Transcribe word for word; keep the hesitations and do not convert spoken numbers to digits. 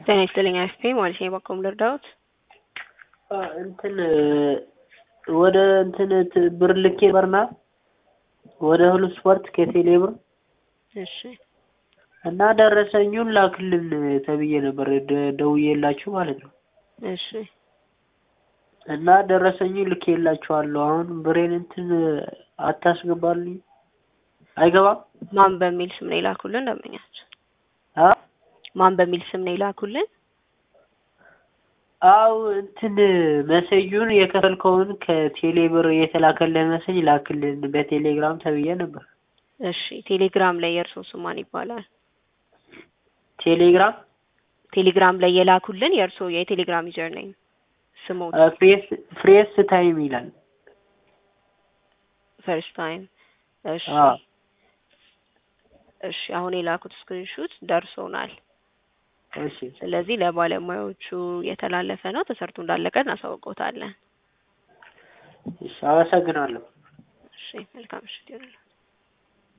ጤና ይስጥልኝ አስቴ ማለት ነው። በቆም ልርዳዎት? እንትን ወደ እንትን ብር ልኬ በርና ወደ ሁሉ ስፖርት ከቴሌ ብር እሺ። እና ደረሰኙን ላክልን ተብዬ ነበር ደውዬላችሁ ማለት ነው። እሺ። እና ደረሰኙን ልኬላችኋለሁ። አሁን ብሬን እንትን አታስገባልኝ አይገባም። ማን በሚል ስም ነው ይላኩልን ደምኛችሁ? አ ማን በሚል ስም ነው ይላኩልን? አው እንትን መሰጁን የከፈልከውን ከቴሌ ብር የተላከልህ መሰጅ ላክልን በቴሌግራም ተብዬ ነበር። እሺ ቴሌግራም ላይ የርሶ ስም ማን ይባላል? ቴሌግራም ቴሌግራም ላይ የላኩልን የርሶ የቴሌግራም ዩዘር ኔም ስሞት? ፍሬስ ፍሬስ ታይም ይላል። ፈርስት ታይም። እሺ አዎ እሺ አሁን የላኩት ስክሪንሾት ደርሶናል። እሺ ስለዚህ ለባለሙያዎቹ የተላለፈ ነው፣ ተሰርቶ እንዳለቀ እናሳውቀውታለን። እሺ አመሰግናለሁ። እሺ መልካም ምሽት ይሁን።